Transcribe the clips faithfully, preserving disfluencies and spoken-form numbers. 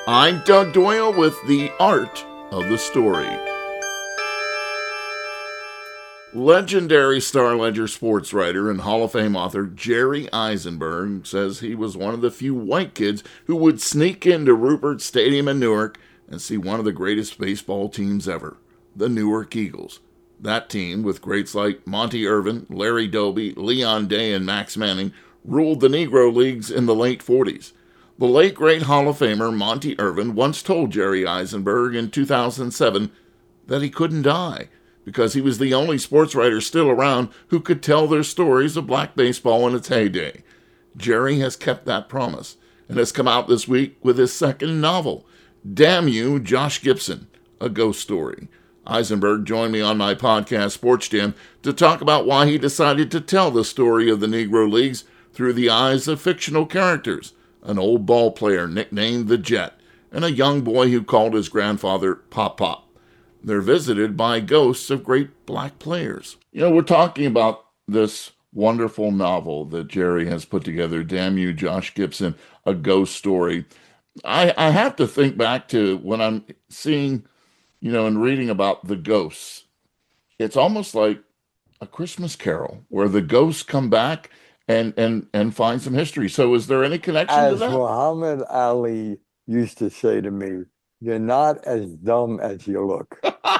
I'm Doug Doyle with The Art of the Story. Legendary Star-Ledger sports writer and Hall of Fame author Jerry Eisenberg says he was one of the few white kids who would sneak into Rupert Stadium in Newark and see one of the greatest baseball teams ever, the Newark Eagles. That team, with greats like Monty Irvin, Larry Doby, Leon Day, and Max Manning, ruled the Negro Leagues in the late forties. The late great Hall of Famer Monty Irvin once told Jerry Eisenberg in two thousand seven that he couldn't die because he was the only sports writer still around who could tell their stories of black baseball in its heyday. Jerry has kept that promise and has come out this week with his second novel, Damn You, Josh Gibson, a ghost story. Eisenberg joined me on my podcast, Sports Jam, to talk about why he decided to tell the story of the Negro Leagues through the eyes of fictional characters, an old ball player nicknamed the Jet, and a young boy who called his grandfather Pop Pop. They're visited by ghosts of great black players. You know, we're talking about this wonderful novel that Jerry has put together, Damn You, Josh Gibson, a ghost story. I, I have to think back to when I'm seeing, you know, and reading about the ghosts. It's almost like a Christmas Carol where the ghosts come back and and and find some history. So is there any connection to As that? Muhammad Ali used to say to me, you're not as dumb as you look.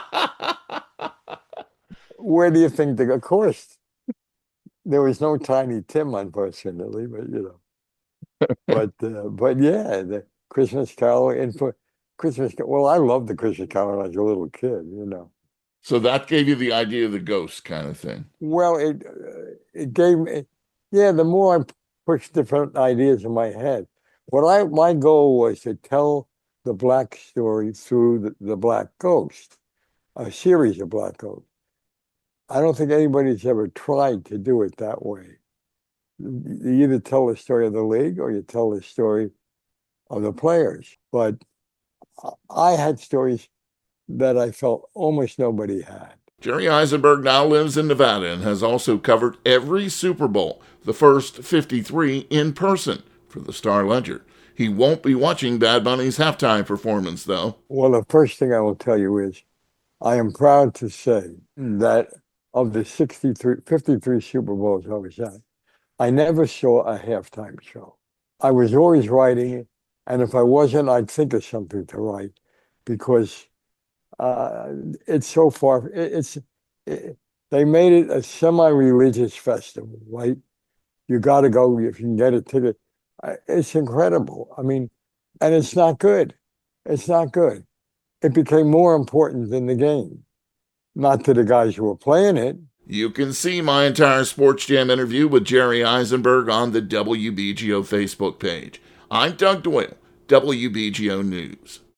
Where do you think the, of course, there was no Tiny Tim, unfortunately, but you know, but uh, but yeah, the Christmas Carol in for Christmas. Well, I loved the Christmas Carol as a little kid, you know. So that gave you the idea of the ghost kind of thing. Well, it uh, it gave me, yeah. The more I pushed different ideas in my head, what I my goal was to tell the black story through the, the black ghost, a series of black ghosts. I don't think anybody's ever tried to do it that way. You either tell the story of the league or you tell the story of the players. But I had stories that I felt almost nobody had. Jerry Eisenberg now lives in Nevada and has also covered every Super Bowl, the first fifty-three, in person for the Star-Ledger. He won't be watching Bad Bunny's halftime performance, though. Well, the first thing I will tell you is I am proud to say that of the sixty-three, fifty-three Super Bowls I was at, I never saw a halftime show. I was always writing it, and if I wasn't, I'd think of something to write because uh, it's so far. It, it's it, they made it a semi-religious festival, right? You got to go if you can get a ticket. It's incredible. I mean, and it's not good. It's not good. It became more important than the game. Not to the guys who were playing it. You can see my entire Sports Jam interview with Jerry Eisenberg on the W B G O Facebook page. I'm Doug Doyle, W B G O News.